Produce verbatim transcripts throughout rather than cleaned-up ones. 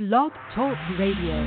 Blog Talk Radio.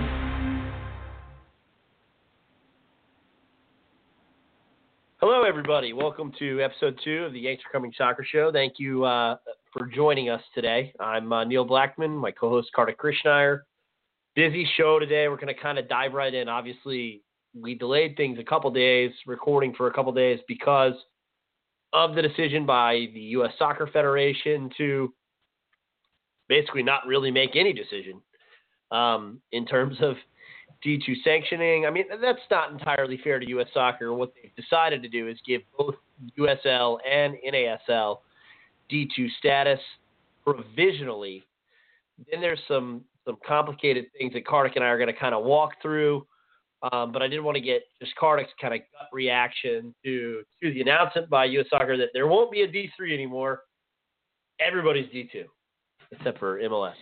Hello, everybody. Welcome to episode two of the Yanks Are Coming Soccer Show. Thank you uh, for joining us today. I'm uh, Neil Blackman, my co-host Kartik Krishnaiyer. Busy show today. We're going to kind of dive right in. Obviously, we delayed things a couple days, recording for a couple days because of the decision by the U S Soccer Federation to basically not really make any decision um, in terms of D two sanctioning. I mean, that's not entirely fair to U S Soccer. What they've decided to do is give both U S L and N A S L D two status provisionally. Then there's some some complicated things that Kartik and I are going to kind of walk through. Um, but I did want to get just Kartik's kind of gut reaction to, to the announcement by U S Soccer that there won't be a D three anymore. Everybody's D two, except for M L S.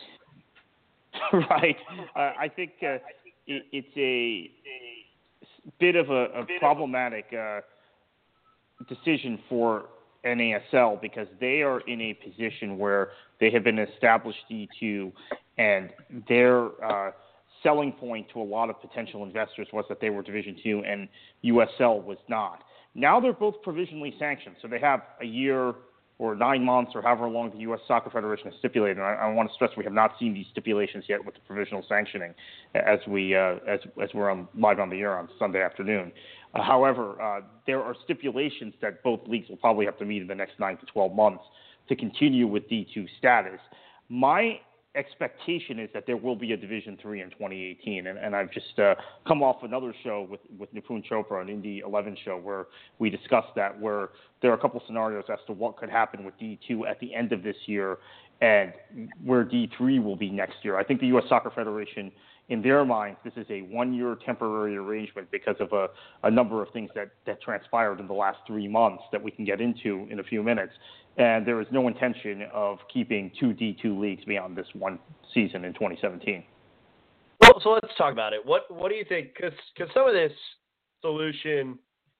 Right. Uh, I think uh, it, it's a bit of a, a problematic uh, decision for N A S L because they are in a position where they have been established D two, and their uh, selling point to a lot of potential investors was that they were Division two and U S L was not. Now they're both provisionally sanctioned, so they have a year or nine months or however long the U S Soccer Federation has stipulated. And I, I want to stress we have not seen these stipulations yet with the provisional sanctioning as we uh, as as we're on live on the air on Sunday afternoon. Uh, however, uh, there are stipulations that both leagues will probably have to meet in the next nine to twelve months to continue with D two status. My expectation is that there will be a Division three in twenty eighteen, and, and I've just uh, come off another show with, with Nipun Chopra, an Indy eleven show, where we discussed that, where there are a couple scenarios as to what could happen with D two at the end of this year and where D three will be next year. I think the U S Soccer Federation, in their minds, this is a one-year temporary arrangement because of a, a number of things that, that transpired in the last three months that we can get into in a few minutes. And there is no intention of keeping two D two leagues beyond this one season in twenty seventeen. Well, so let's talk about it. What what do you think? Because some of this solution,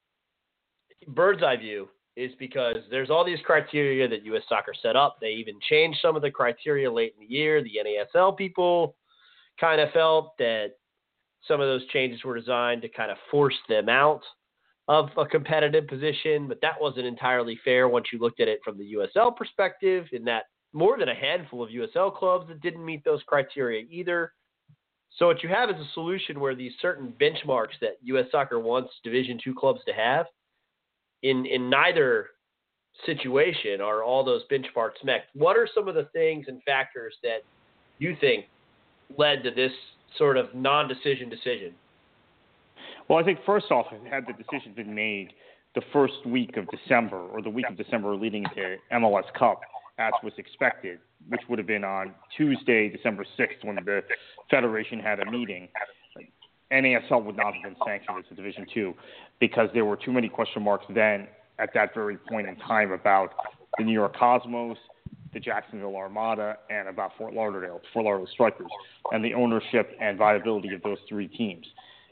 bird's eye view, is because there's all these criteria that U S Soccer set up. They even changed some of the criteria late in the year. The N A S L people kind of felt that some of those changes were designed to kind of force them out of a competitive position, but that wasn't entirely fair once you looked at it from the U S L perspective, in that more than a handful of U S L clubs that didn't meet those criteria either. So what you have is a solution where these certain benchmarks that U S Soccer wants Division two clubs to have, in, in neither situation are all those benchmarks met. What are some of the things and factors that you think led to this sort of non-decision decision? Well, I think first off, had the decision been made the first week of December or the week of December leading to M L S Cup, as was expected, which would have been on Tuesday, December sixth, when the Federation had a meeting, N A S L would not have been sanctioned as a Division two because there were too many question marks then at that very point in time about the New York Cosmos, the Jacksonville Armada, and about Fort Lauderdale, Fort Lauderdale Strikers, and the ownership and viability of those three teams.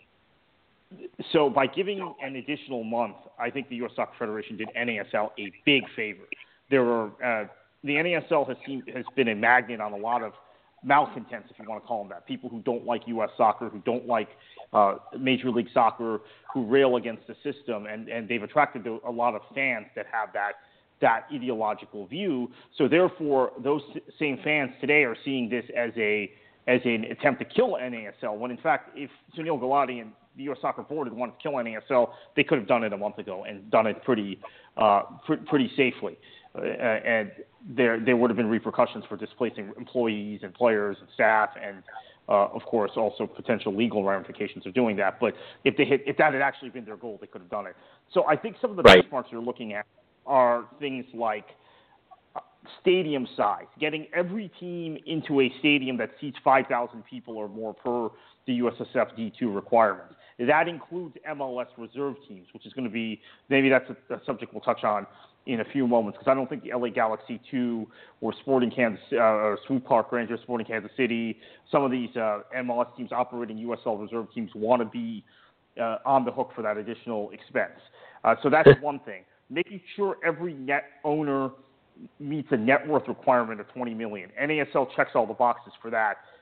So by giving an additional month, I think the U S Soccer Federation did N A S L a big favor. There are uh, the N A S L has seen, has been a magnet on a lot of malcontents, if you want to call them that, people who don't like U S Soccer, who don't like uh, Major League Soccer, who rail against the system, and, and they've attracted a lot of fans that have that that ideological view. So therefore, those same fans today are seeing this as a as an attempt to kill N A S L, when in fact, if Sunil Gulati and the U S Soccer Board had wanted to kill N A S L, they could have done it a month ago and done it pretty uh, pr- pretty safely. Uh, and there there would have been repercussions for displacing employees and players and staff, and uh, of course also potential legal ramifications of doing that. But if they had, if that had actually been their goal, they could have done it. So I think some of the Right. benchmarks you're looking at are things like stadium size, getting every team into a stadium that seats five thousand people or more per the U S S F D two requirement. That includes M L S reserve teams, which is going to be, maybe that's a, a subject we'll touch on in a few moments, because I don't think the L A Galaxy two or Sporting Kansas, uh, or Swoop Park Rangers, Sporting Kansas City, some of these uh, M L S teams operating U S L reserve teams want to be uh, on the hook for that additional expense. Uh, so that's one thing. Making sure every net owner meets a net worth requirement of twenty million dollars. N A S L checks all the boxes for that.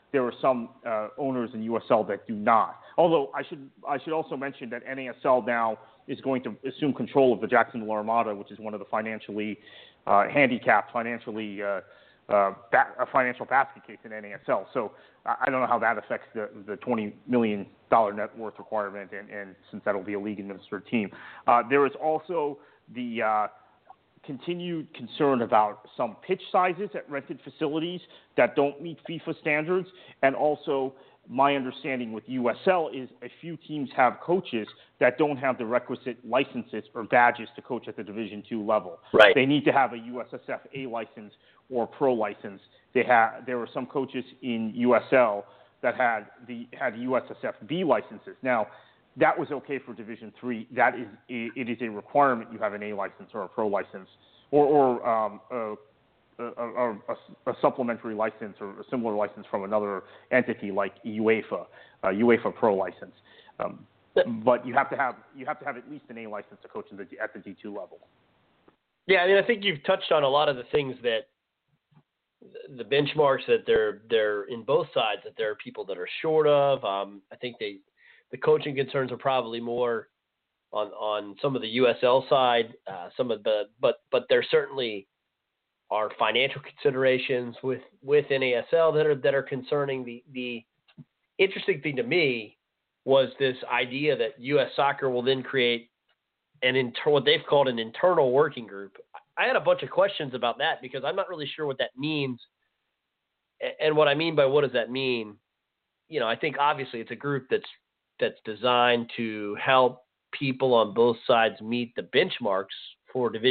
there are some uh, owners in U S L that do not. Although I should I should also mention that N A S L now is going to assume control of the Jacksonville Armada, which is one of the financially uh, handicapped, financially uh, uh, ba- a financial basket case in N A S L. So I don't know how that affects the, the twenty million dollars net worth requirement, and, and since that will be a league-administered team. Uh, there is also the uh, continued concern about some pitch sizes at rented facilities that don't meet FIFA standards, and also my understanding with U S L is a few teams have coaches that don't have the requisite licenses or badges to coach at the Division two level. Right. They need to have a U S S F A license or pro license. They have there were some coaches in U S L that had the had U S S F B licenses. Now, that was okay for Division three. That is it is a requirement you have an A license or a pro license or or um, a, a, a, a supplementary license or a similar license from another entity like UEFA, a UEFA Pro license. Um, but you have to have you have to have at least an A license to coach in the, at the D two level. Yeah, I mean, I think you've touched on a lot of the things that the benchmarks that they're they're in both sides that there are people that are short of. Um, I think they the coaching concerns are probably more on on some of the U S L side. Uh, some of the but but there certainly are financial considerations with, with N A S L that are that are concerning. The the interesting thing to me was this idea that U S Soccer will then create an inter, what they've called an internal working group. I had a bunch of questions about that because I'm not really sure what that means. And what I mean by what does that mean? You know, I think obviously it's a group that's that's designed to help people on both sides meet the benchmarks for division.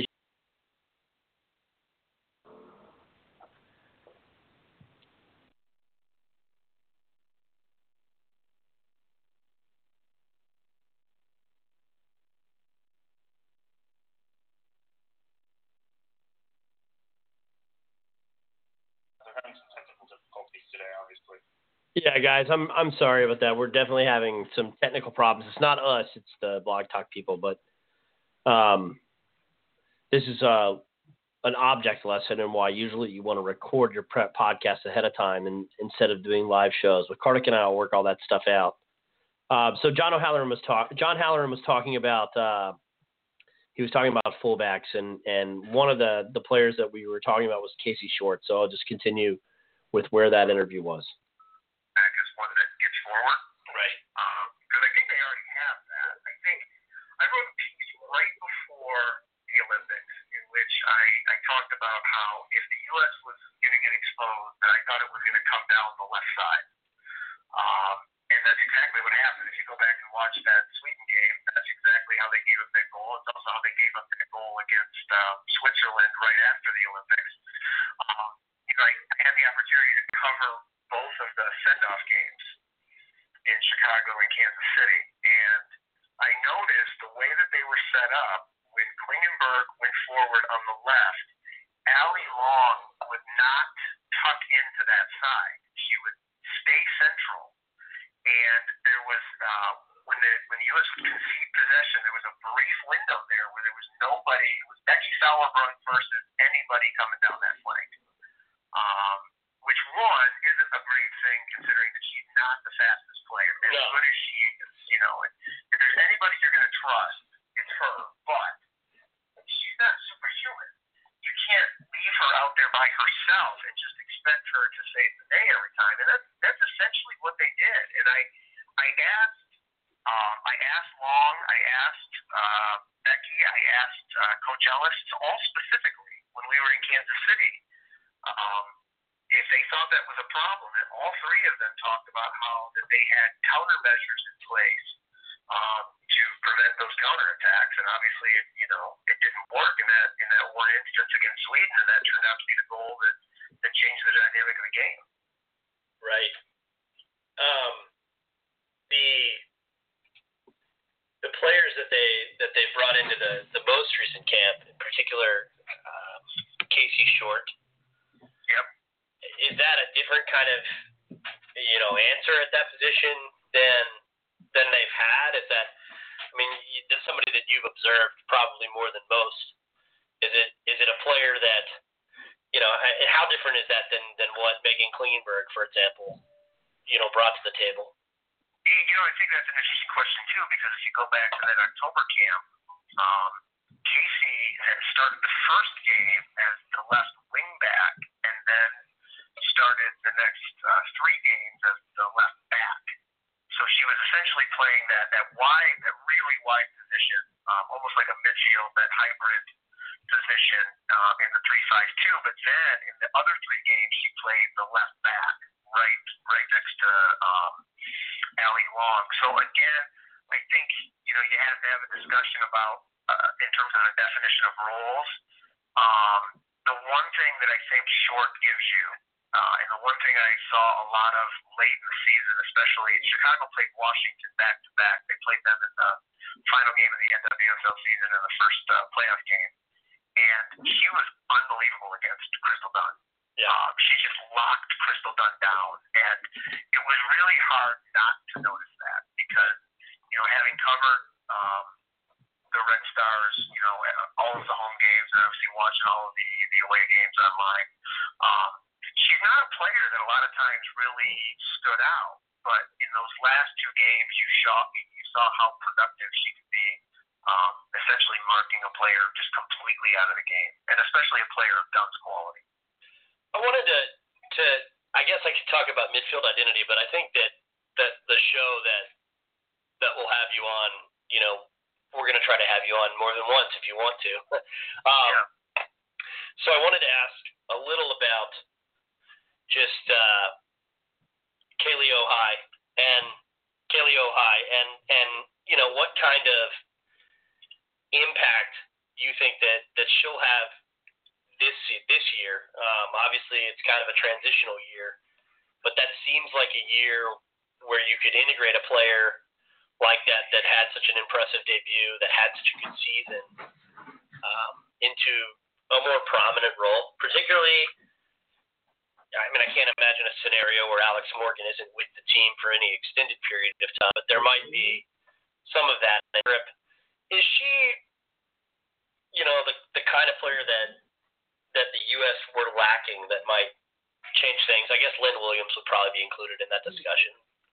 Having some technical difficulties today, obviously. Yeah, guys, I'm I'm sorry about that. We're definitely having some technical problems. It's not us; it's the Blog Talk people. But um, this is uh, an object lesson in why usually you want to record your prep podcast ahead of time and instead of doing live shows. But Kartik and I will work all that stuff out. Uh, so John O'Halloran was talk. John Halloran was talking about. Uh, he was talking about fullbacks, and, and one of the, the players that we were talking about was Casey Short. So I'll just continue with where that interview was. Is one that gets forward. Right. Because um, I think they already have that. I think I wrote a piece right before the Olympics in which I, I talked about how if the U S was going to get exposed, that I thought it was going to come down the left side. Um, and that's exactly what happened. If you go back and watch that Sweden game, that's exactly how they gave up that goal. It's also how they gave up that goal against uh, Switzerland right after the Olympics. Um, you know, I, I had the opportunity to cover both of the send-off games in Chicago and Kansas City, and I noticed the way that they were set up, when Klingenberg went forward on the left, Allie Long would not tuck into that side. She would stay central, and there was, uh, when the when the U S would concede possession, there was a brief window there where there was nobody, it was Becky Sauerbrunn versus anybody coming down that flank. Um, which one isn't a great thing considering that she's not the fastest player. As no. good as she is, you know, and if there's anybody you're going to trust, it's her. But she's not superhuman. You can't leave her out there by herself and just expect her to save the day every time. And that's that's essentially what they did. And I I asked um, I asked Long, I asked uh, Becky, I asked uh, Coach Ellis, all specifically when we were in Kansas City. Um, if they thought that was a problem, and all three of them talked about how that they had countermeasures in place um, to prevent those counterattacks, and obviously, it, you know, it didn't work in that in that one instance against Sweden, and that turned out to be the goal that, that changed the dynamic of the game. Right. Um, the the players that they that they brought into the, the most recent camp, in particular, uh, Casey Short. Yep. Is that a different kind of, you know, answer at that position than than they've had? Is that, I mean, this is somebody that you've observed probably more than most. Is it is it a player that, you know, how different is that than, than what Megan Klingenberg, for example, you know, brought to the table? You know, I think that's an interesting question too, because if you go back to that October camp, um, Casey had started the first game as the left wing back, and then started the next uh, three games as the left back. So she was essentially playing that that wide, that really wide position, um, almost like a midfield, that hybrid position um, in the three five two. But then in the other three games, she played the left back, right, right next to um, Allie Long. So again, I think you know you have to have a discussion about uh, in terms of the definition of roles. Um, the one thing that I think Short gives you, uh, and the one thing I saw a lot of late in the season, especially Chicago played Washington back to back. They played them in the final game of the N W S L season in the first uh, playoff game, and she was unbelievable against Crystal Dunn. Yeah. Um, she just locked Crystal Dunn down, and it was really hard not to notice that because, you know, having covered um, the Red Stars, you know, all of the home games, and obviously watching all of the, the away games online, um, she's not a player that a lot of times really stood out, but in those last two games, you saw, you saw how productive she could be, um, essentially marking a player just completely out of the game, and especially a player of Dunn's quality. I wanted to, to, I guess I could talk about midfield identity, but I think that, that the show that that will have you on, you know, we're going to try to have you on more than once if you want to. um, yeah. So I wanted to ask a little about just uh, Kaylee Ohai and Kaylee Ohai and, and, you know, what kind of impact you think that, that she'll have this this year. Um, obviously, it's kind of a transitional year, but that seems like a year where you could integrate a player like that that had such an impressive debut, that had such a good season, um, into a more prominent role. Particularly, I mean, I can't imagine a scenario where Alex Morgan isn't with the team for any extended period of time, but there might be some of that in the trip. Is she, you know, the the kind of player that that the U S were lacking that might change things? I guess Lynn Williams would probably be included in that discussion.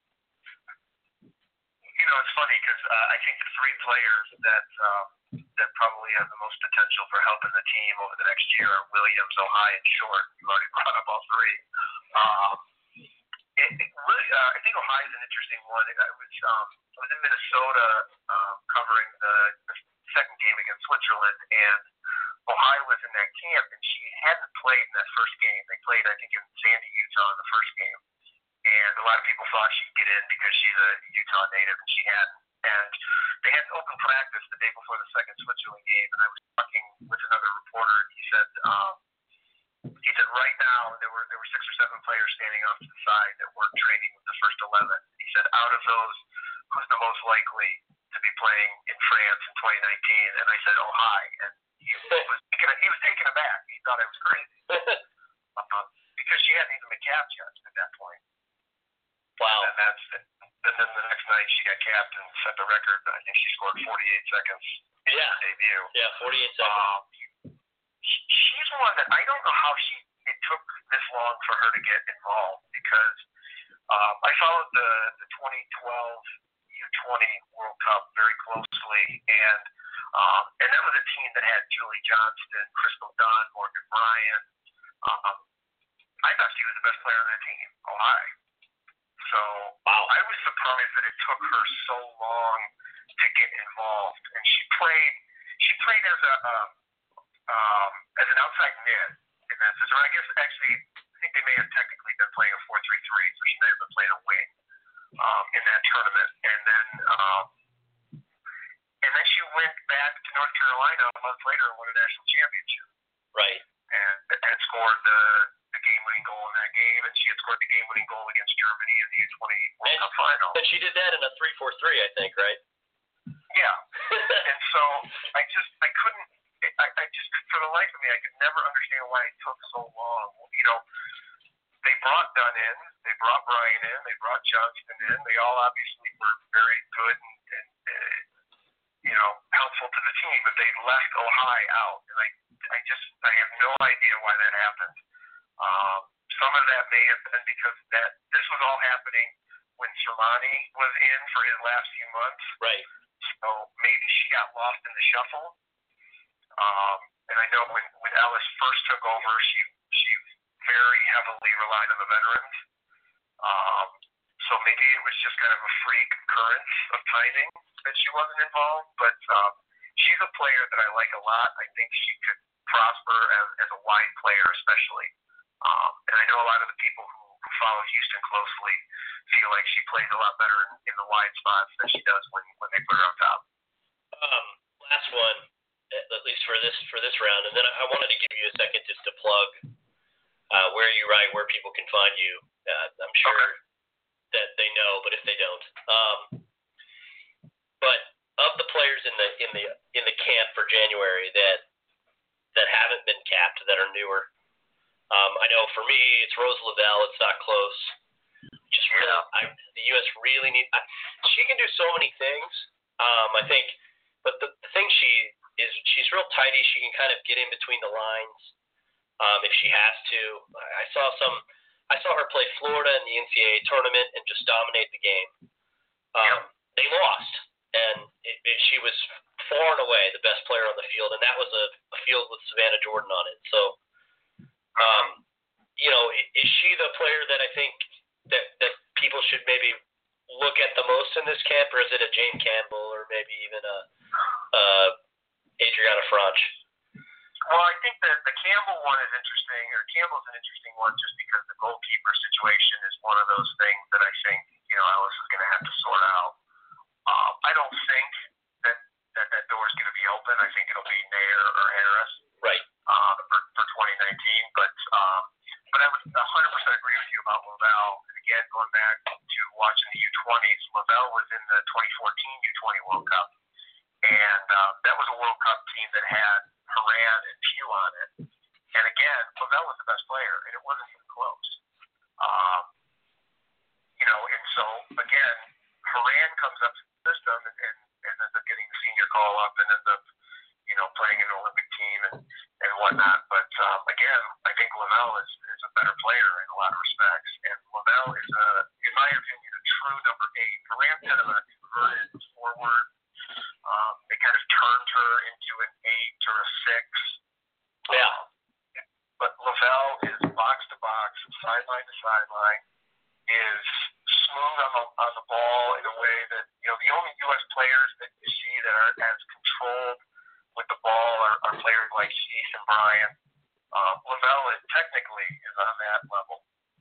You know, it's funny because uh, I think the three players that um, that probably have the most potential for helping the team over the next year are Williams, Ohai, and Short. You've already brought up all three. Um, it, it really, uh, I think Ohai is an interesting one. I was, um, I was in Minnesota um, covering the, the second game against Switzerland, and Ohai was in that camp, and she hadn't played in that first game. They played, I think, in Sandy, Utah in the first game. And a lot of people thought she'd get in because she's a Utah native, and she hadn't. And they had an open practice the day before the second Switzerland game, and I was talking with another reporter, and he said, um, he said right now there were there were six or seven players standing off to the side that weren't training with the first eleven. He said, out of those, who's the most likely to be playing in France in twenty nineteen? And I said, Ohai. And he was taken, he was taken aback. He thought I was crazy uh, because she hadn't even been capped yet at that point. Wow. And that's and then the next night she got capped and set the record. I think she scored forty-eight seconds in yeah. her debut. Yeah, forty-eight seconds. Um, she, she's one that I don't know how she it took this long for her to get involved because um, I followed the the twenty twelve U twenty World Cup very closely, and um, and that was a team that had Julie Johnston, Crystal Dunn, Morgan Ryan. Um, I thought she was the best player on that team. Ohai. So wow. I was surprised that it took her so long to get involved, and she played. She played as a um, um, as an outside mid in that system. I guess actually, I think they may have technically been playing a four three three, so she may have been playing a wing um, in that tournament. And then um, and then she went back to North Carolina a month later and won a national championship. Right. And and scored the. the game-winning goal in that game, and she had scored the game-winning goal against Germany in the U twenty World Cup final. And she did that in a three four three, I think, right? Yeah. And so I just, I couldn't, I, I just, for the life of me, I could never understand why it took so long. You know, they brought Dunn in, they brought Bryan in, they brought Johnston in. They all obviously were very good and, and uh, you know, helpful to the team, but they left Ohai out. And I, I just, I have no idea why that happened. Um, some of that may have been because that this was all happening when Sermani was in for his last few months. Right. So maybe she got lost in the shuffle. Um, and I know when, when Ellis first took over, she she very heavily relied on the veterans. Um, so maybe it was just kind of a freak occurrence of timing that she wasn't involved. But um, she's a player that I like a lot. I think she could prosper as, as a wide player, especially. Um, and I know a lot of the people who, who follow Houston closely feel like she plays a lot better in, in the wide spots than she does when, when they put her on top. Um, last one, at least for this for this round, and then I wanted to give you a second just to plug uh, where you write, where people can find you. Uh, I'm sure okay. that they know, but if they don't, um, but of the players in the in the in the camp for January that that haven't been capped, that are newer, um, I know for me it's Rose Lavelle. It's not close. Just really, I, the U S really need. I, she can do so many things. Um, I think, but the, the thing she is, she's real tidy. She can kind of get in between the lines um, if she has to. I saw some. I saw her play Florida in the N C double A tournament and just dominate the game. Um, they lost, and it, it, she was far and away the best player on the field, and that was a, a field with Savannah Jordan on it. So, um, you know, is she the player that I think that that people should maybe look at the most in this camp, or is it a Jane Campbell, or maybe even a uh, Adriana Franch? Well, I think that the Campbell one is interesting, or Campbell's an interesting one just because the goalkeeper situation is one of those things that I think, you know, Ellis is going to have to sort out. Um, I don't think that that, that door is going to be open. I think it'll be Nair or Harris. Right. Uh, for, for twenty nineteen, but um, but I would one hundred percent agree with you about Lavelle. And again, going back to watching the U twenties, Lavelle was in the twenty fourteen U twenty World Cup, and uh, that was a World Cup team that had Horan and Pugh on it. And again, Lavelle was the best player, and it wasn't even close. Um, you know, and so again, Horan comes up to the system and, and, and ends up getting the senior call up and ends up, you know, playing in an Olympic team and, and whatnot. But um, again, I think Lavelle is, is a better player in a lot of respects. And Lavelle is, a, in my opinion, a true number eight. Horan kind of a converted forward. Um, they kind of turned her into an eight or a six. Yeah. Um, but Lavelle is box to box, sideline to sideline, is smooth on the on the ball in a way that, you know, the only U S players that you see that are as controlled with the ball are, are players like Cease and Bryan. Uh, Lavelle is technically is on that level.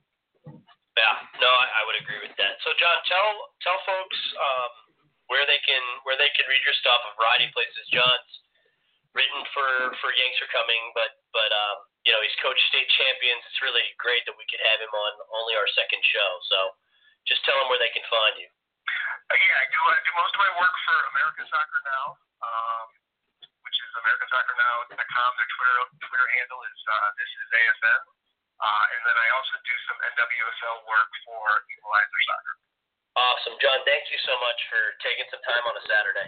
Yeah, no, I, I would agree with that. So, John, tell tell folks um, where they can where they can read your stuff. A variety of places. John's written for for Yanks Are Coming, but but um, you know, he's coached state champions. It's really great that we could have him on only our second show. So, just tell them where they can find you. Uh, yeah, I do. I do most of my work for American Soccer Now. Um, which is American Soccer Now dot com. Their Twitter Twitter handle is uh, this is A S N. Uh, and then I also do some N W S L work for Equalizer Soccer. Awesome. John, thank you so much for taking some time on a Saturday.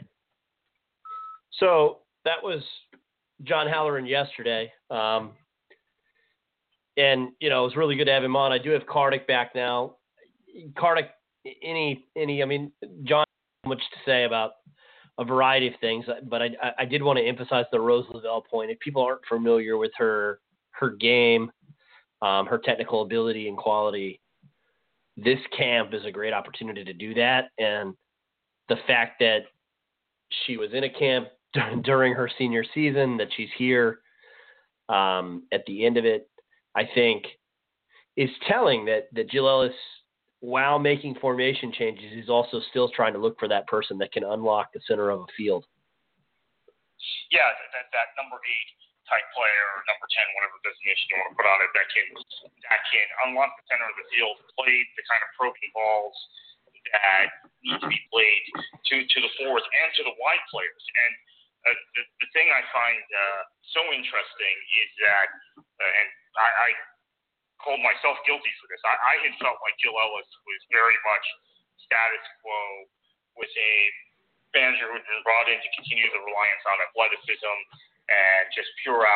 So that was John Halloran yesterday. Um, and, you know, it was really good to have him on. I do have Kartik back now. Kartik, any, any, I mean, John has much to say about a variety of things, but I, I did want to emphasize the Rose Lavelle point. If people aren't familiar with her, her game, um, her technical ability and quality, this camp is a great opportunity to do that. And the fact that she was in a camp during her senior season, that she's here um, at the end of it, I think is telling that, that Jill Ellis, while making formation changes, is also still trying to look for that person that can unlock the center of a field. Yeah, that, that number eight type player, or number ten, whatever designation you want to put on it, that can that can unlock the center of the field, play the kind of broken balls that need to be played to, to the forwards and to the wide players. And uh, the, the thing I find uh, so interesting is that, uh, and I, I hold myself guilty for this, I, I had felt like Jill Ellis was very much status quo with a manager who had been brought in to continue the reliance on athleticism and just pure out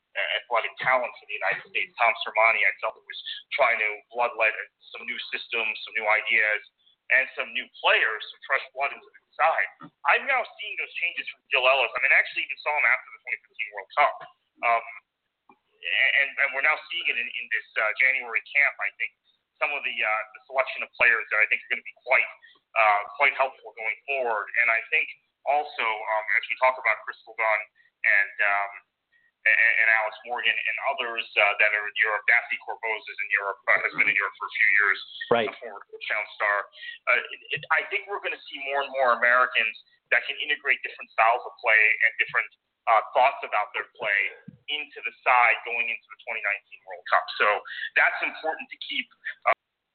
athletic talent for the United States. Tom Sermanni, I felt, was trying to bloodlet some new systems, some new ideas, and some new players, some fresh blood into the side. I'm now seeing those changes from Jill Ellis. I mean, I actually even saw him after the twenty fifteen World Cup. Um, and, and we're now seeing it in, in this uh, January camp. I think some of the, uh, the selection of players that I think are going to be quite uh, quite helpful going forward. And I think also, um, as we talk about Crystal Dunn and um, and, and Alex Morgan and others uh, that are in Europe, Daphne Corboz is in Europe, uh, has been in Europe for a few years, right. a former touchdown star. Uh, it, it, I think we're going to see more and more Americans that can integrate different styles of play and different uh, thoughts about their play into the side going into the twenty nineteen World Cup. So that's important to keep uh,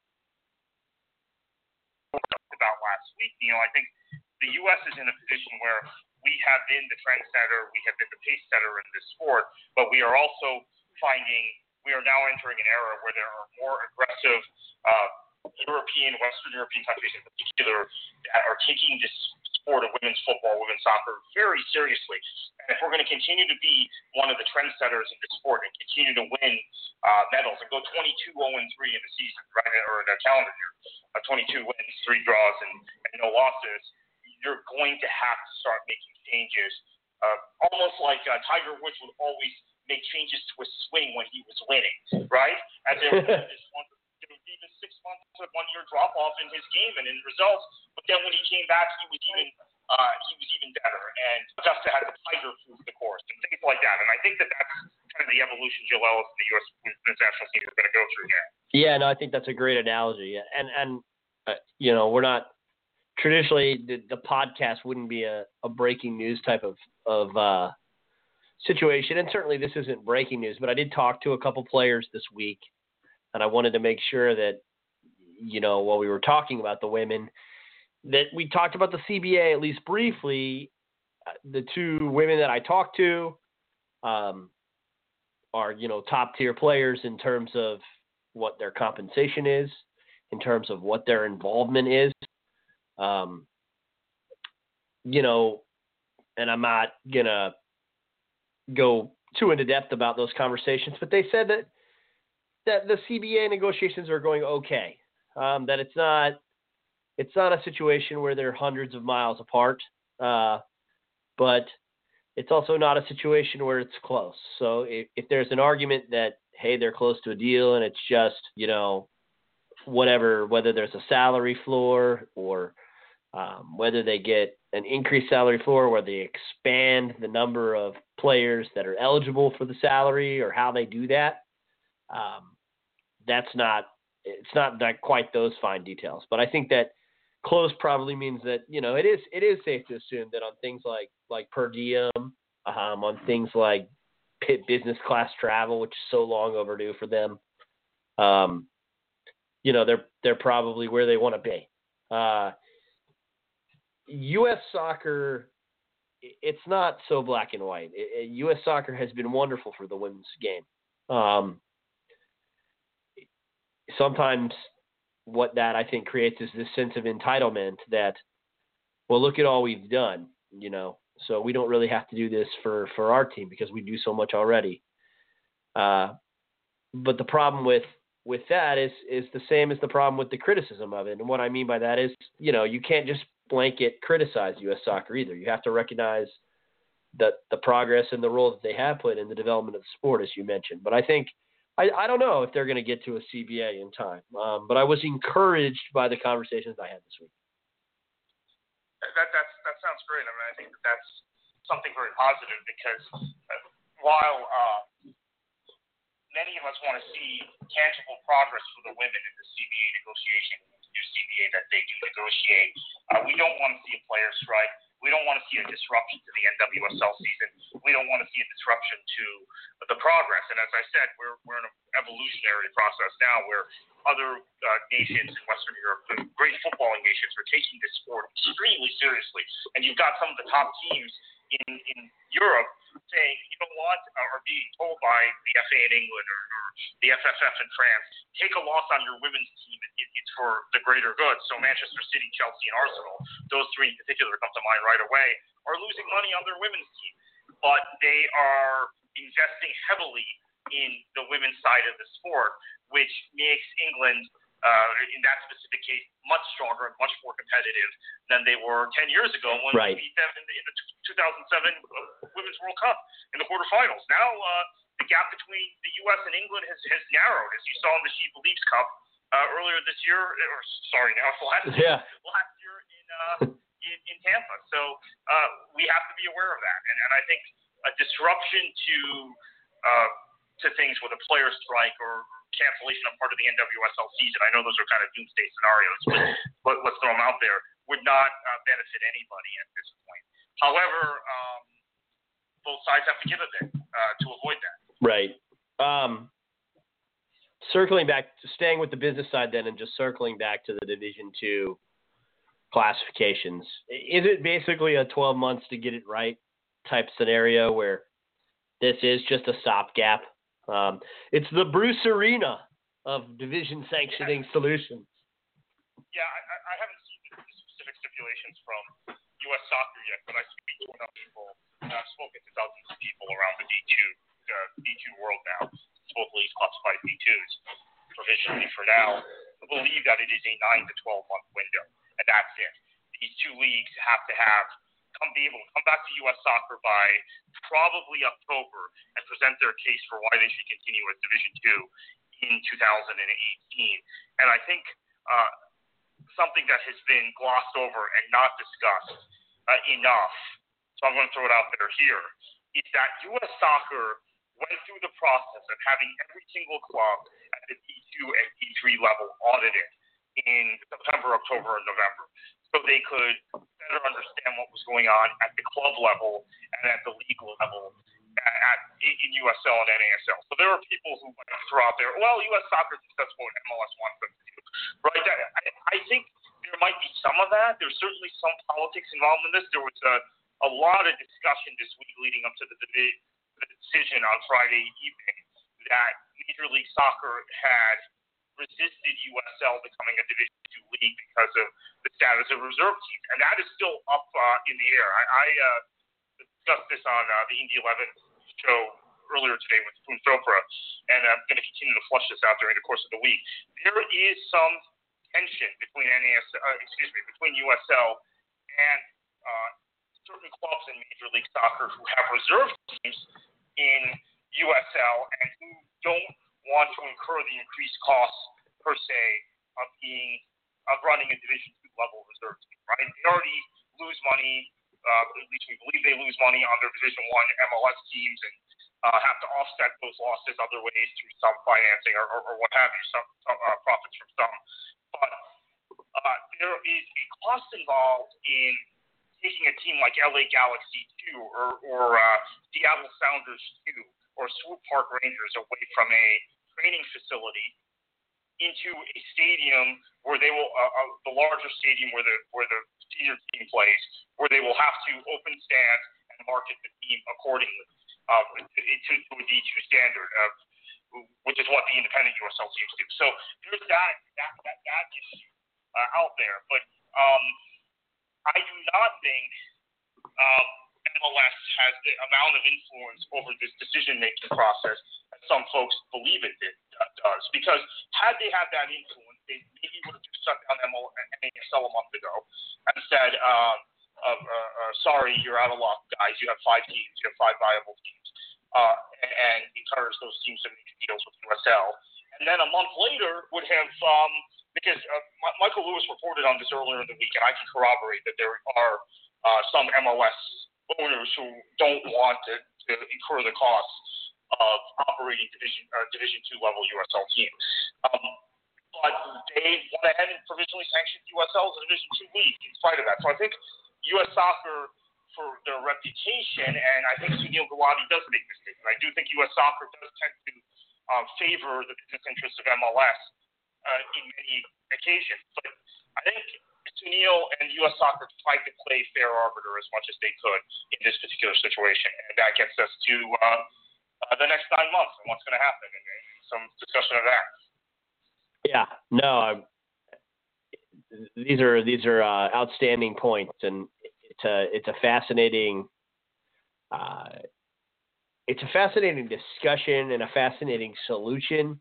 about last week. You know, I think the U S is in a position where we have been the trendsetter, we have been the pace setter in this sport, but we are also finding we are now entering an era where there are more aggressive uh, European, Western European countries in particular that are taking this sport of women's football, women's soccer very seriously. And if we're going to continue to be one of the trendsetters in this sport and continue to win uh, medals and go twenty-two oh and three in the season, right, or in a calendar year, uh, twenty-two wins, three draws, and, and no losses, you're going to have to start making changes, uh, almost like uh, Tiger Woods would always make changes to his swing when he was winning, right? And there was this one, there was even six months to one year drop off in his game and in results, but then when he came back, he was even uh, he was even better. And Augusta had the Tiger proof the course and things like that. And I think that that's kind of the evolution Jill Ellis and the U S women's national team is going to go through here. Yeah, no, I think that's a great analogy, and and uh, you know, we're not. Traditionally, the, the podcast wouldn't be a, a breaking news type of, of uh, situation. And certainly this isn't breaking news, but I did talk to a couple players this week, and I wanted to make sure that, you know, while we were talking about the women, that we talked about the C B A at least briefly. The two women that I talked to um, are, you know, top tier players in terms of what their compensation is, in terms of what their involvement is. Um, you know, and I'm not going to go too into depth about those conversations, but they said that, that the C B A negotiations are going okay. Um, that it's not, it's not a situation where they're hundreds of miles apart. Uh, but it's also not a situation where it's close. So if, if there's an argument that, hey, they're close to a deal and it's just, you know, whatever, whether there's a salary floor or um, whether they get an increased salary floor, where they expand the number of players that are eligible for the salary or how they do that. Um, that's not, it's not that quite those fine details, but I think that close probably means that, you know, it is, it is safe to assume that on things like, like per diem, um, on things like pit business class travel, which is so long overdue for them, um, you know, they're, they're probably where they want to be. Uh, U S soccer, it's not so black and white. It, it, U S soccer has been wonderful for the women's game. Um, sometimes what that I think creates is this sense of entitlement that, well, look at all we've done, you know, so we don't really have to do this for, for our team because we do so much already. Uh, but the problem with, with that is, is the same as the problem with the criticism of it. And what I mean by that is, you know, you can't just blanket criticize U S soccer either. You have to recognize that the progress and the role that they have played in the development of the sport, as you mentioned. But I think, I, I don't know if they're going to get to a C B A in time. Um, but I was encouraged by the conversations I had this week. That, that's, that sounds great. I mean, I think that that's something very positive because uh, while uh, many of us want to see tangible progress for the women in the C B A negotiation, the new C B A that they do negotiate, uh, we don't want to see a player strike. We don't want to see a disruption to the N W S L season. We don't want to see a disruption to the progress. And as I said, we're we're in an evolutionary process now where other uh, nations in Western Europe, great footballing nations, are taking this sport extremely seriously. And you've got some of the top teams in, in Europe saying, you know what, or being told by the F A in England or, or the F F F in France, take a loss on your women's team. It, it's for the greater good. So Manchester City, Chelsea, and Arsenal, those three in particular come to mind right away, are losing money on their women's team. But they are investing heavily in the women's side of the sport, which makes England, uh, in that specific case, much stronger and much more competitive than they were ten years ago when right. we beat them in the, in the two thousand seven Women's World Cup in the quarterfinals. Now, uh, the gap between the U S and England has, has narrowed, as you saw in the She Believes Cup uh, earlier this year, or sorry, now last yeah. last year in, uh, in in Tampa. So uh, we have to be aware of that, and, and I think a disruption to uh, to things with a player strike or cancellation of part of the N W S L season, I know those are kind of doomsday scenarios, but, but let's throw them out there, would not uh, benefit anybody at this point. However, um, both sides have to give a bit uh, to avoid that. Right. Um, circling back, staying with the business side then, and just circling back to the Division Two classifications, is it basically a twelve months to get it right type scenario where this is just a stopgap? Um, it's the Bruce Arena of division sanctioning solutions. Yeah, I, I haven't seen the specific stipulations from U S Soccer yet, but I speak to enough people, and I've spoken to dozens of people around the D two, uh, D two world now, both leagues classified D twos, provisionally for now, I believe that it is a nine to twelve month window, and that's it. These two leagues have to have come be able to come back to U S Soccer by probably October and present their case for why they should continue as Division Two in two thousand eighteen. And I think uh, something that has been glossed over and not discussed uh, enough, so I'm going to throw it out there here, is that U S Soccer went through the process of having every single club at the D two and D three level audited in September, October, and November, so they could better understand what was going on at the club level and at the league level at, at in U S L and N A S L. So there are people who throw out there, well, U S Soccer thinks that's what M L S wants them to do, right? I, I think there might be some of that. There's certainly some politics involved in this. There was a, a lot of discussion this week leading up to the, the decision on Friday evening that Major League Soccer had resisted U S L becoming a Division Two league because of the status of reserve teams, and that is still up uh, in the air. I, I uh, discussed this on uh, the Indy eleven show earlier today with Poon Chopra, and I'm going to continue to flush this out during the course of the week. There is some tension between N A S, uh, excuse me, between U S L and uh, certain clubs in Major League Soccer who have reserve teams in U S L and who don't want to incur the increased costs per se of being of running a Division Two level reserve team. Right? They already lose money. Uh, at least we believe they lose money on their Division One M L S teams, and uh, have to offset those losses other ways through some financing or, or, or what have you, some, some uh, profits from some. But uh, there is a cost involved in taking a team like L A Galaxy two or, or uh, Seattle Sounders two or Swoop Park Rangers away from a training facility into a stadium where they will, uh, uh, the larger stadium where the where the senior team plays, where they will have to open stands and market the team accordingly uh, to, to a D two standard, uh, which is what the independent U S L teams do. So there's that that that, that issue uh, out there, but um, I do not think um, M L S has the amount of influence over this decision-making process that some folks believe it did, uh, does. Because had they had that influence, they maybe would have just shut down N A S L a month ago and said, uh, uh, uh, sorry, you're out of luck, guys. You have five teams. You have five viable teams. Uh, and, and encourage those teams to make deals with U S L. And then a month later would have, um, because uh, M- Michael Lewis reported on this earlier in the week, and I can corroborate that there are uh, some M L S owners who don't want to, to incur the costs of operating division uh, Division Two level U S L teams. Um, but they went ahead and provisionally sanctioned U S L as a Division Two league in spite of that. So I think U S Soccer, for their reputation, and I think Sunil Gulati does make mistakes. I do think U S Soccer does tend to uh, favor the business interests of M L S uh, in many occasions. But I think Sunil and U S Soccer tried to play fair arbiter as much as they could in this particular situation, and that gets us to uh, uh, the next nine months and what's going to happen, and, and some discussion of that. Yeah, no, I'm, these are these are uh, outstanding points, and it's a it's a fascinating uh, it's a fascinating discussion and a fascinating solution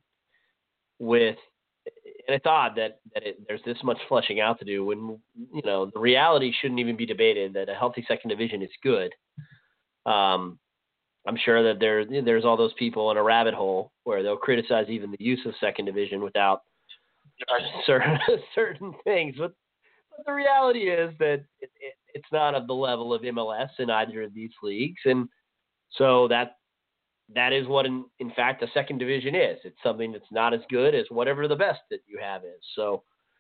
with, and it's odd that, that it, there's this much fleshing out to do when, you know, the reality shouldn't even be debated that a healthy second division is good. Um, I'm sure that there, there's all those people in a rabbit hole where they'll criticize even the use of second division without certain, certain things. But, but the reality is that it, it, it's not of the level of M L S in either of these leagues. And so that, that is what, in, in fact, a second division is. It's something that's not as good as whatever the best that you have is. So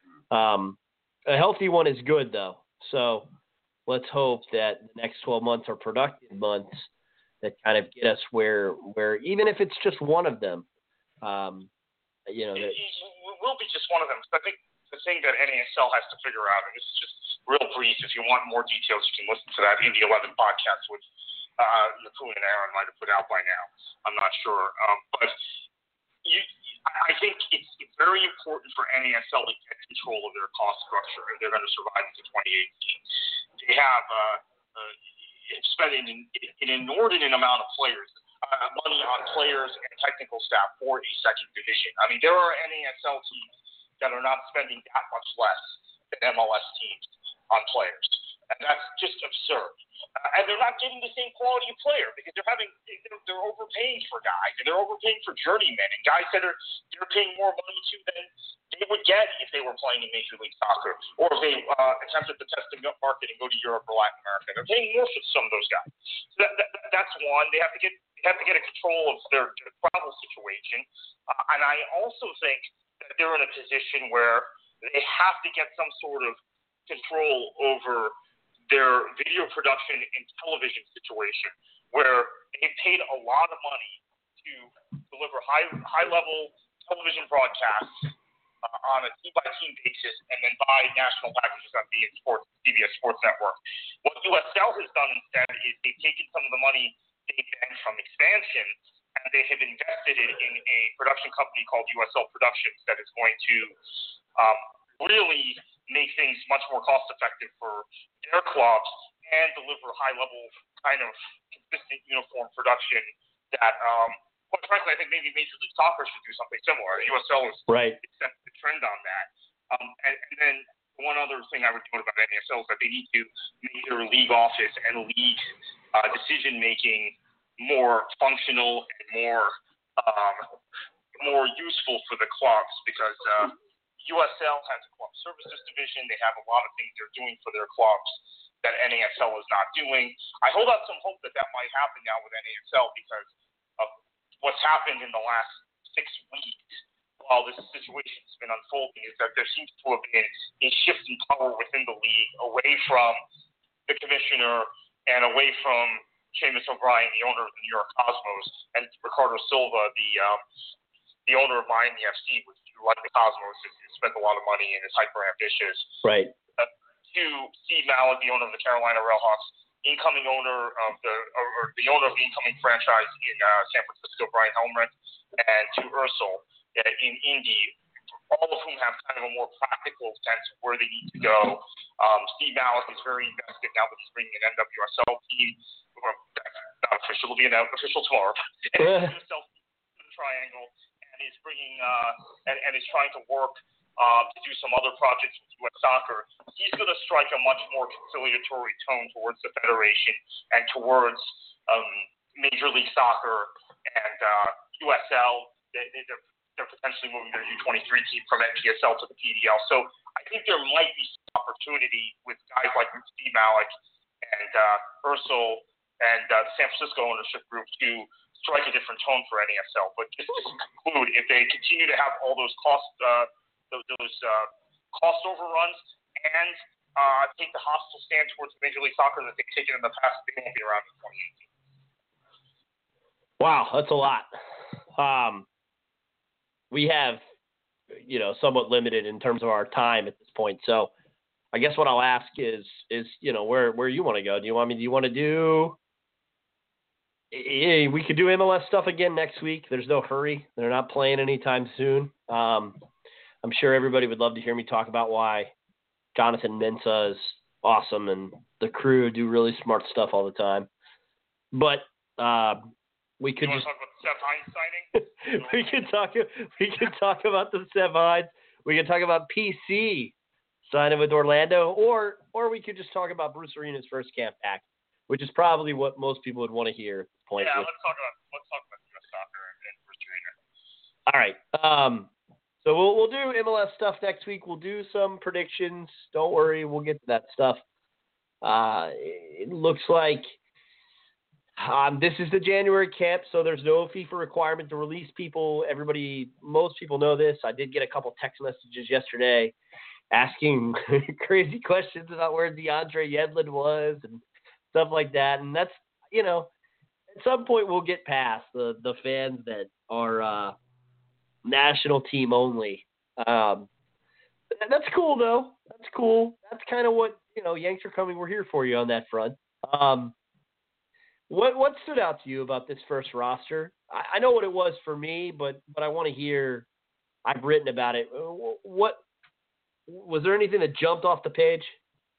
um, a healthy one is good, though. So let's hope that the next twelve months are productive months that kind of get us where, where even if it's just one of them, um, you know. That, it will be just one of them. I think the thing that N A S L has to figure out, and this is just real brief, if you want more details, you can listen to that Indy eleven podcast, which Uh, Napoleon and Aaron might have put out by now. I'm not sure. Um, but you, I think it's, it's very important for N A S L to get control of their cost structure if they're going to survive into twenty eighteen. They have uh, uh, spent an, an inordinate amount of players, uh, money on players and technical staff for a second division. I mean, there are N A S L teams that are not spending that much less than M L S teams on players. And that's just absurd. Uh, and they're not getting the same quality of player because they're having they're, they're overpaying for guys and they're overpaying for journeymen and guys that are they're paying more money to than they would get if they were playing in Major League Soccer or if they uh, attempted to test the market and go to Europe or Latin America. They're paying more for some of those guys. So that, that, that's one. They have to get they have to get a control of their, their travel situation. Uh, and I also think that they're in a position where they have to get some sort of control over their video production and television situation, where they paid a lot of money to deliver high high level television broadcasts uh, on a team by team basis, and then buy national packages on B S Sports, C B S Sports Network. What U S L has done instead is they've taken some of the money they banked from expansion, and they have invested it in a production company called U S L Productions that is going to um, really make things much more cost effective for their clubs and deliver high level kind of consistent uniform production that um quite frankly I think maybe Major League Soccer should do something similar. U S L is right. set the trend on that. Um and, and then one other thing I would note about N A S L is that they need to make their league office and league uh, decision making more functional and more um more useful for the clubs because uh U S L has a club services division. They have a lot of things they're doing for their clubs that N A S L is not doing. I hold out some hope that that might happen now with N A S L because of what's happened in the last six weeks while this situation has been unfolding is that there seems to have been a shift in power within the league away from the commissioner and away from Seamus O'Brien, the owner of the New York Cosmos, and Ricardo Silva, the um, the owner of Miami F C, which, like the Cosmos, has spent a lot of money and is hyper ambitious. Right. Uh, to Steve Malik, the owner of the Carolina Railhawks, incoming owner of the or, or the owner of the incoming franchise in uh, San Francisco, Brian Helmreich, and to Ursel uh, in Indy, all of whom have kind of a more practical sense of where they need to go. Um, Steve Malik is very invested now that he's bringing an N W S L team. Or, that's not official; it'll be announced official tomorrow. N W S L triangle. And is bringing uh, and, and is trying to work uh, to do some other projects with U S Soccer. He's going to strike a much more conciliatory tone towards the federation and towards um, Major League Soccer and uh, U S L. They, they're, they're potentially moving their U twenty-three team from N P S L to the P D L. So I think there might be some opportunity with guys like Steve Malik and uh, Ursel and uh, the San Francisco ownership group to strike a different tone for N A S L. But just to conclude, if they continue to have all those cost uh, those, those uh, cost overruns and uh, take the hostile stand towards Major League Soccer that they've taken in the past, they won't be around in twenty eighteen. Wow, that's a lot. Um, we have, you know, somewhat limited in terms of our time at this point. So I guess what I'll ask is, is you know, where where you want to go. Do you want me? Do you want to do? Yeah, we could do M L S stuff again next week. There's no hurry. They're not playing anytime soon. Um, I'm sure everybody would love to hear me talk about why Jonathan Mensah is awesome and the crew do really smart stuff all the time. But uh, We could you just want to talk about the Seth Hines signing? we could talk. We could talk about the Seth Hines. We could talk about P C signing with Orlando, or or we could just talk about Bruce Arena's first camp back, which is probably what most people would want to hear at this point. Yeah, let's talk about let's talk about U S soccer and Bruce Arena. All right. Um, so we'll we'll do M L S stuff next week. We'll do some predictions. Don't worry, we'll get to that stuff. Uh, it looks like um, this is the January camp, so there's no FIFA requirement to release people. Everybody, most people know this. I did get a couple text messages yesterday asking crazy questions about where DeAndre Yedlin was and stuff like that. And that's, you know, at some point we'll get past the, the fans that are uh, national team only. Um, that's cool, though. That's cool. That's kind of what, you know, Yanks are coming. We're here for you on that front. Um, what what stood out to you about this first roster? I, I know what it was for me, but but I want to hear. I've written about it. What was there anything that jumped off the page?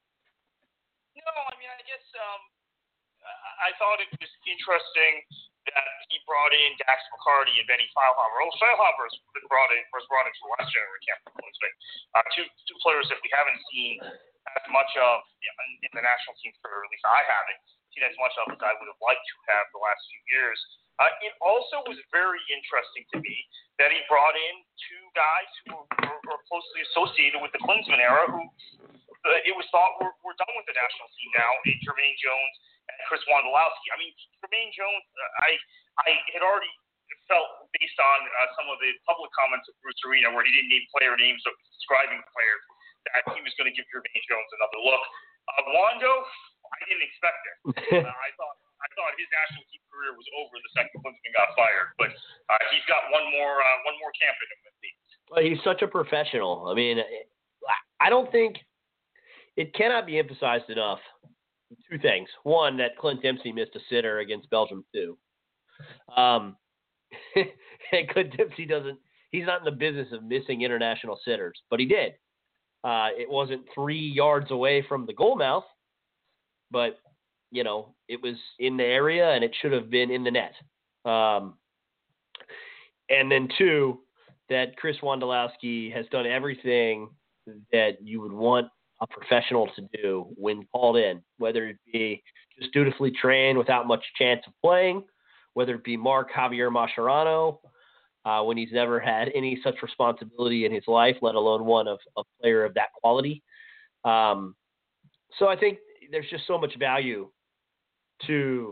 No, I mean, I guess um, I thought it was interesting that he brought in Dax McCarty and Benny Feilhaber. Oh, Feilhaber was brought in was brought into the last January camp for Queensland. Uh, two two players that we haven't seen as much of in, in the national team, for at least I haven't seen as much of as I would have liked to have the last few years. Uh, it also was very interesting to me that he brought in two guys who were, were, were closely associated with the Klinsmann era, who uh, it was thought were, were done with the national team now, in Jermaine Jones and Chris Wondolowski. I mean, Jermaine Jones, uh, I I had already felt, based on uh, some of the public comments of Bruce Arena, where he didn't name player names but describing players, that he was going to give Jermaine Jones another look. Uh, Wando, I didn't expect it. Uh, I thought I thought his national team career was over the second Klinsmann got fired, but uh, he's got one more uh, one more camp in him. Well, he's such a professional. I mean, I don't think it cannot be emphasized enough. Two things. One, that Clint Dempsey missed a sitter against Belgium too. Um, and Clint Dempsey doesn't. He's not in the business of missing international sitters, but he did. Uh, it wasn't three yards away from the goal mouth, but, you know, it was in the area and it should have been in the net. Um, and then two, that Chris Wondolowski has done everything that you would want a professional to do when called in, whether it be just dutifully trained without much chance of playing, whether it be Mark Javier Mascherano, Uh, when he's never had any such responsibility in his life, let alone one of a player of that quality. Um, so I think there's just so much value to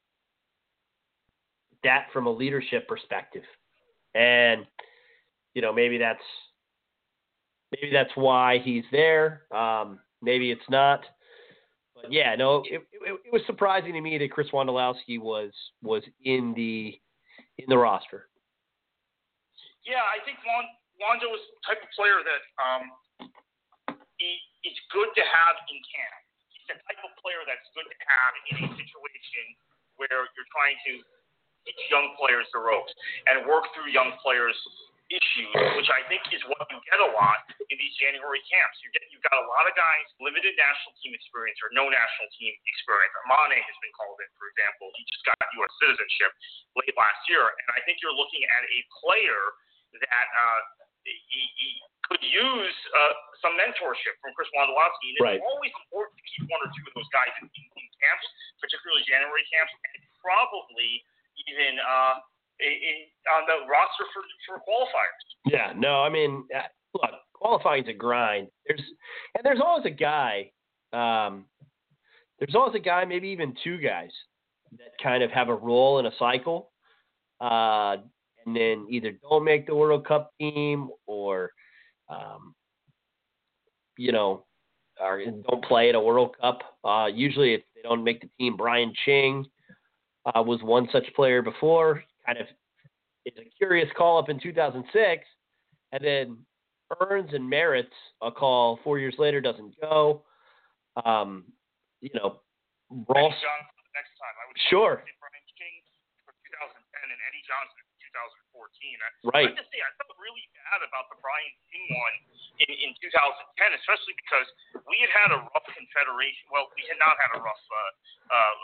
that from a leadership perspective. And, you know, maybe that's, maybe that's why he's there. Um, maybe it's not. But yeah, no, it, it, it was surprising to me that Chris Wondolowski was, was in the, in the roster. Yeah, I think Wando is the type of player that um, he, he's good to have in camp. He's the type of player that's good to have in a situation where you're trying to teach young players the ropes and work through young players' issues, which I think is what you get a lot in these January camps. You get, you've got a lot of guys, limited national team experience or no national team experience. Amane has been called in, for example. He just got U S citizenship late last year. And I think you're looking at a player that uh, he, he could use uh, some mentorship from Chris Wondolowski. And right. It's always important to keep one or two of those guys in, in, in camps, particularly January camps, and probably even uh, in, in, on the roster for, for qualifiers. Yeah, no, I mean, look, qualifying's a grind. There's and there's always a guy. Um, there's always a guy, maybe even two guys, that kind of have a role in a cycle. Uh, and then either don't make the World Cup team or, um, you know, or don't play at a World Cup. Uh, usually if they don't make the team, Brian Ching uh, was one such player before. Kind of it's a curious call-up in two thousand six, and then earns and merits a call four years later, doesn't go. Um, you know, Ross. Eddie Johnson next time. I would sure. Brian Ching for two thousand ten and Eddie Johnson. twenty fourteen. Right. I have to say, I felt really bad about the Brian King one in, in two thousand ten, especially because we had had a rough confederation. Well, we had not had a rough uh, uh, uh,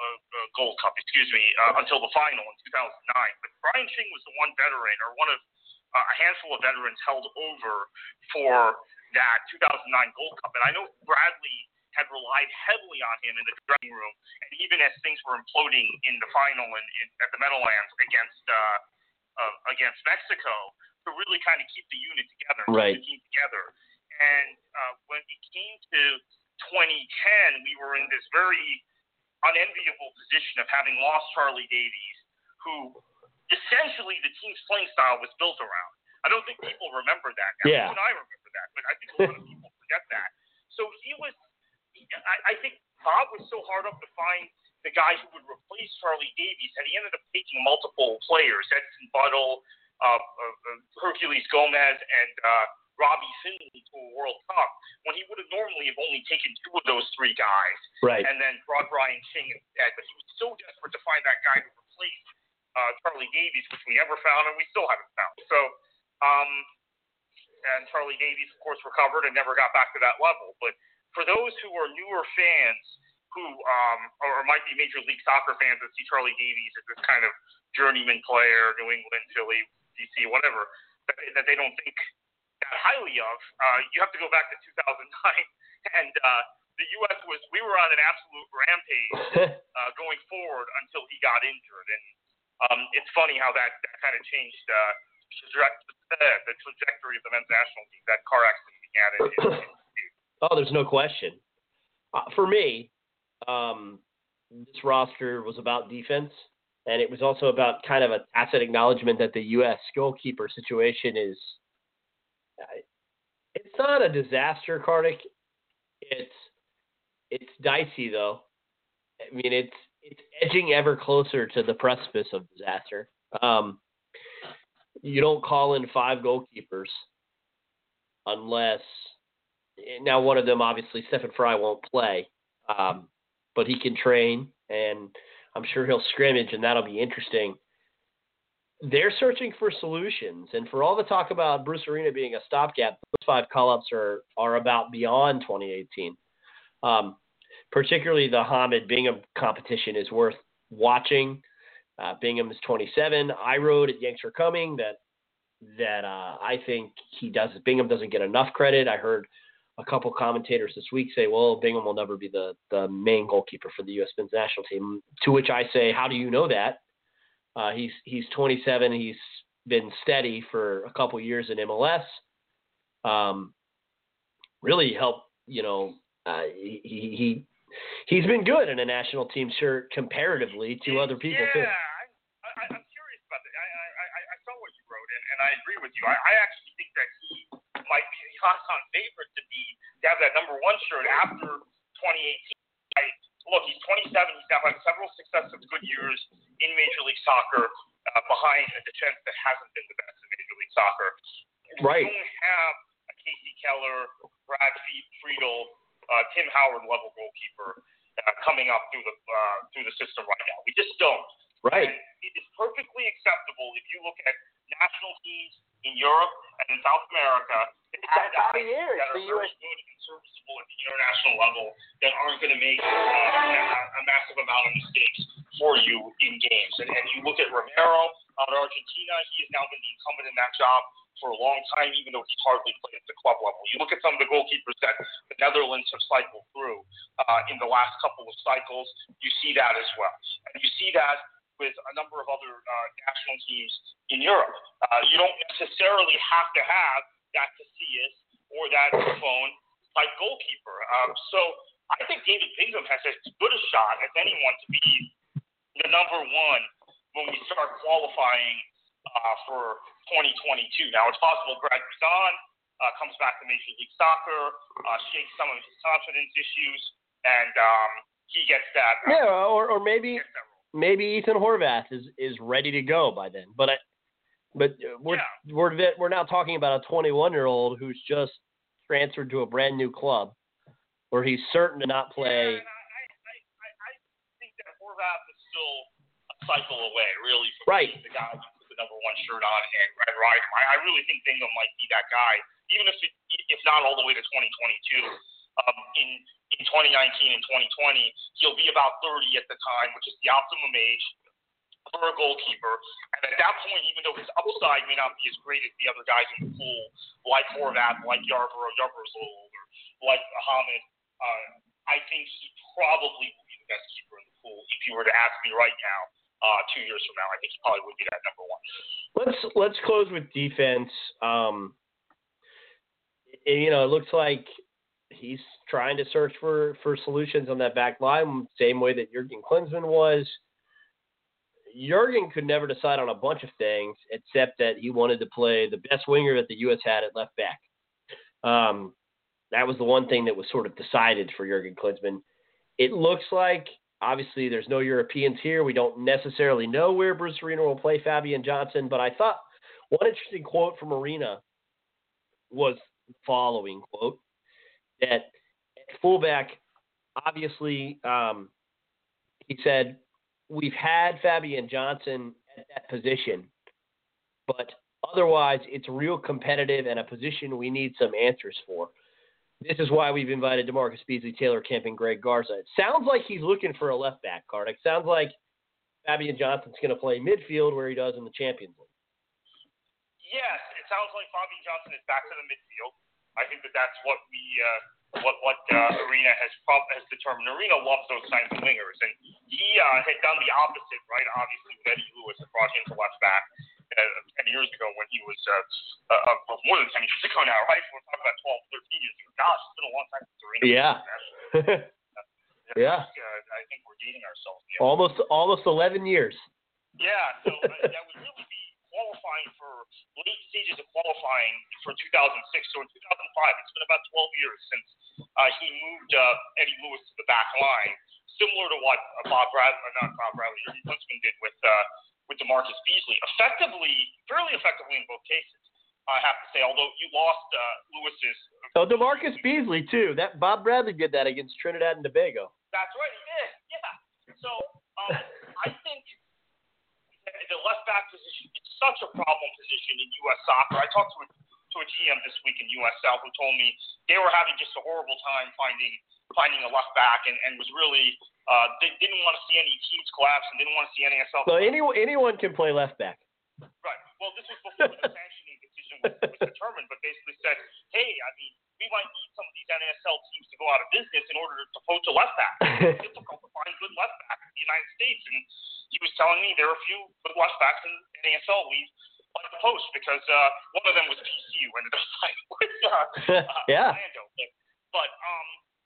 Gold Cup, excuse me, uh, until the final in two thousand nine. But Brian Ching was the one veteran, or one of uh, a handful of veterans held over for that two thousand nine Gold Cup. And I know Bradley had relied heavily on him in the dressing room, and even as things were imploding in the final in, in, at the Meadowlands against uh, uh, against Mexico, to really kind of keep the unit together, right. keep the team together. And uh, when it came to twenty ten, we were in this very unenviable position of having lost Charlie Davies, who essentially the team's playing style was built around. I don't think people remember that. Now, yeah. Even I remember that, but I think a lot of people forget that. So he was, I, I think Bob was so hard up to find the guy who would replace Charlie Davies, and he ended up taking multiple players, Edson Buttle, uh, uh, Hercules Gomez, and uh, Robbie Finley to a World Cup, when he would have normally have only taken two of those three guys, right. and then brought Brian Ching instead. But he was so desperate to find that guy to replace uh, Charlie Davies, which we never found, and we still haven't found. So, um, and Charlie Davies, of course, recovered and never got back to that level. But for those who are newer fans, who um, or might be Major League Soccer fans that see Charlie Davies as this kind of journeyman player, New England, Philly, D C, whatever, that, that they don't think that highly of, uh, you have to go back to two thousand nine, and uh, the U S was, we were on an absolute rampage uh, going forward until he got injured, and um, it's funny how that, that kind of changed uh, the trajectory of the men's national team. That car accident began in, in, in Oh, there's no question. Uh, for me, um, this roster was about defense, and it was also about kind of a tacit acknowledgement that the U S goalkeeper situation is. It's not a disaster, Kartik. It's it's dicey though. I mean, it's it's edging ever closer to the precipice of disaster. Um, you don't call in five goalkeepers unless now one of them, obviously, Stephen Fry won't play, um, but he can train, and I'm sure he'll scrimmage, and that'll be interesting. They're searching for solutions, and for all the talk about Bruce Arena being a stopgap, those five call-ups are, are about beyond twenty eighteen. Um, particularly the Hamid Bingham competition is worth watching. Uh, Bingham is twenty-seven. I wrote at Yanks Are Coming that that uh, I think he does. Bingham doesn't get enough credit. I heard a couple commentators this week say, well, Bingham will never be the, the main goalkeeper for the U S men's national team, to which I say, how do you know that? Uh, he's he's twenty-seven. He's been steady for a couple years in M L S. Um, really helped, you know, uh, he, he he's been good in a national team shirt comparatively to other people yeah, too. Yeah, I, I'm curious about that. I, I, I saw what you wrote, and, and I agree with you. I, I actually think that he might be the odds-on favorite to be to have that number one shirt after twenty eighteen. I, look, he's twenty-seven. He's now had several successive good years in Major League Soccer uh, behind a defense that hasn't been the best in Major League Soccer. Right. We don't have a Casey Keller, Brad Friedel, uh, Tim Howard level goalkeeper uh, coming up through the uh, through the system right now. We just don't. Right. And it is perfectly acceptable if you look at national teams in Europe and in South America that have guys that are very good and serviceable at the international level that aren't going to make uh, a, a massive amount of mistakes for you in games. And, and you look at Romero out of Argentina, he is now going to be incumbent in that job for a long time, even though he's hardly played at the club level. You look at some of the goalkeepers that the Netherlands have cycled through uh, in the last couple of cycles, you see that as well. And you see that with a number of other uh, national teams in Europe. Uh, you don't necessarily have to have that Casillas or that Buffon type goalkeeper. Um, so I think David Bingham has as good a shot as anyone to be the number one when we start qualifying uh, for twenty twenty-two. Now, it's possible Brad Guzan uh, comes back to Major League Soccer, uh, shakes some of his confidence issues, and um, he gets that. Uh, yeah, or, or maybe maybe Ethan Horvath is, is ready to go by then. But I, but we're yeah. we're we're now talking about a twenty-one-year-old who's just transferred to a brand new club where he's certain to not play. Yeah, and I, I, I, I think that Horvath is still a cycle away, really, from right. the guy who put the number one shirt on and Red Rider. I, I really think Bingham might be that guy, even if it, if not all the way to twenty twenty-two. Um, in in in twenty nineteen and twenty twenty, he'll be about thirty at the time, which is the optimum age for a goalkeeper. And at that point, even though his upside may not be as great as the other guys in the pool, like Horvath, like Yarborough, Yarborough's a little older, like Hamid, uh, I think he probably will be the best keeper in the pool. If you were to ask me right now, uh, two years from now, I think he probably would be that number one. Let's let's close with defense. Um, you know, it looks like he's trying to search for, for solutions on that back line, same way that Jurgen Klinsmann was. Jurgen could never decide on a bunch of things except that he wanted to play the best winger that the U S had at left back. Um, that was the one thing that was sort of decided for Jurgen Klinsmann. It looks like, obviously, there's no Europeans here. We don't necessarily know where Bruce Arena will play Fabian Johnson, but I thought one interesting quote from Arena was the following quote, that at fullback, obviously, um, he said, we've had Fabian Johnson at that position, but otherwise it's real competitive and a position we need some answers for. This is why we've invited DeMarcus Beasley, Taylor Kemp, and Greg Garza. It sounds like he's looking for a left back, Kartik. Sounds like Fabian Johnson's going to play midfield where he does in the Champions League. Yes, it sounds like Fabian Johnson is back to the midfield. I think that that's what we uh, what what uh, Arena has prob- has determined. Arena loves those kinds of wingers, and he uh, had done the opposite, right? Obviously, with Eddie Lewis and brought him to left back uh, ten years ago when he was uh, uh, uh, more than ten years ago now, right? We're talking about twelve, thirteen years ago. Gosh, it's been a long time since Arena. Yeah. yeah. Uh, I think we're dating ourselves. You know? Almost almost eleven years. Yeah, so uh, that would really be qualifying for late stages of qualifying for two thousand six. So in two thousand five, it's been about twelve years since uh, he moved uh, Eddie Lewis to the back line, similar to what uh, Bob Bradley, or not Bob Bradley, Jurgen Klinsmann did with uh, with DeMarcus Beasley. Effectively, fairly effectively in both cases, I have to say. Although you lost uh, Lewis's. Oh, DeMarcus Beasley too. That Bob Bradley did that against Trinidad and Tobago. That's right, he did. Yeah. So um, I think the left back position is such a problem position in U S soccer. I talked to a, to a G M this week in U S South who told me they were having just a horrible time finding finding a left back and, and was really uh, they didn't want to see any teams collapse and didn't want to see N A S L. So anyone anyone can play left back. Right. Well, this was before the sanctioning decision was, was determined, but basically said, hey, I mean, we might need some of these N A S L teams to go out of business in order to poach a left back. It's difficult to find good left backs in the United States, and he was telling me there are a few good left backs in N A S L we like to poach because uh, one of them was P C U ended up signing with uh, uh, yeah. Orlando. But, but um,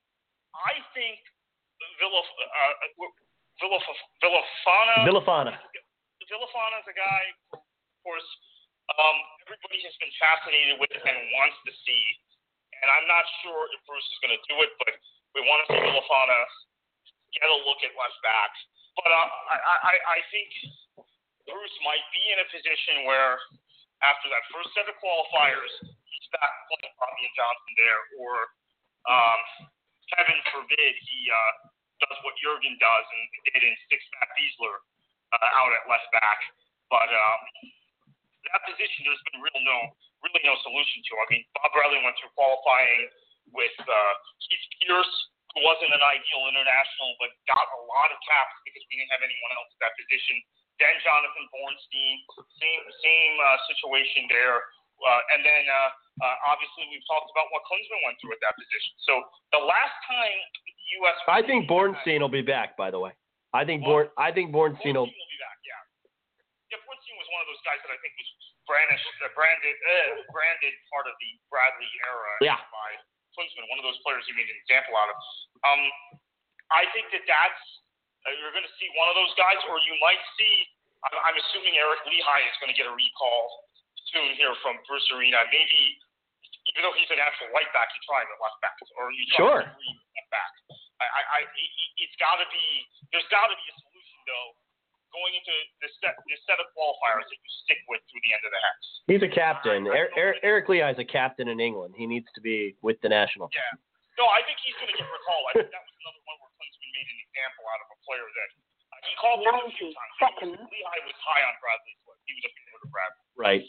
I think Villa, uh, Villa, Villafana. Villafana. Villafana is a guy, of course, um, everybody has been fascinated with and wants to see. And I'm not sure if Bruce is going to do it, but we want to see Villafana get a look at left back. But uh, I, I, I think Bruce might be in a position where, after that first set of qualifiers, he's back playing Fabian Johnson there, or um, heaven forbid he uh, does what Jurgen does and did and sticks Matt Beasler uh, out at left back. But um, that position, there's been real no, really no solution to. I mean, Bob Bradley went through qualifying with uh, Keith Pierce, who wasn't an ideal international, but got a lot of caps because we didn't have anyone else at that position. Then Jonathan Bornstein, same same uh, situation there. Uh, and then, uh, uh, obviously, we've talked about what Klinsmann went through at that position. So the last time the U S I think Bornstein will be back, by the way. I think Born. I think Bornstein will. Bornstein will be back. Yeah. Yeah. Bornstein was one of those guys that I think was brandished, uh, branded, uh, branded part of the Bradley era. Yeah. By Klinsmann, one of those players he made an example out of. Um, I think that that's uh, you're going to see one of those guys, or you might see. I'm, I'm assuming Eric Lehigh is going to get a recall soon here from Bruce Arena. Maybe even though he's an actual right back, you try him at left back, or you try sure. him at left back. I, I, I it, it's got to be. There's got to be a solution though, going into this set, this set of qualifiers that you stick with through the end of the hex. He's a captain. Er, er, Eric Lehigh is a captain in England. He needs to be with the national team. Yeah. No, I think he's going to get recalled. I think that was another one where Klinsmann made an example out of a player that uh, he called him a few times. Seconds. Lehigh was high on Bradley's list. He was a favorite of Bradley. Right.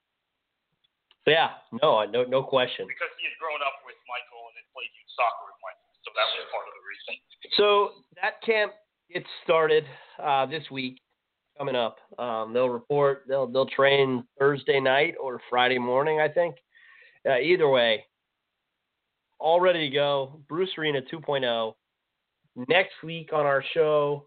So yeah, no, no, no question. Because he had grown up with Michael and had played youth soccer with Michael, so that was part the reason. So that camp gets started uh, this week coming up. Um, they'll report. They'll they'll train Thursday night or Friday morning, I think. Uh, either way, all ready to go. Bruce Arena two point oh. Next week on our show,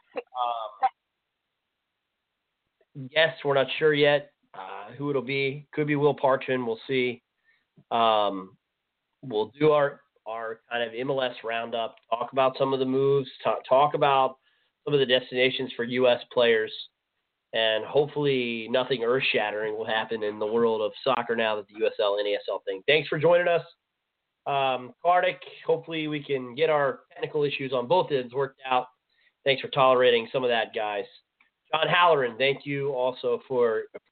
um, yes, we're not sure yet uh, who it'll be. Could be Will Parchin. We'll see. Um, we'll do our our kind of M L S roundup, talk about some of the moves, talk, talk about some of the destinations for U S players, and hopefully nothing earth-shattering will happen in the world of soccer now that the U S L N A S L thing. Thanks for joining us. Um, Kartik, hopefully we can get our technical issues on both ends worked out. Thanks for tolerating some of that, guys. John Halloran, thank you also for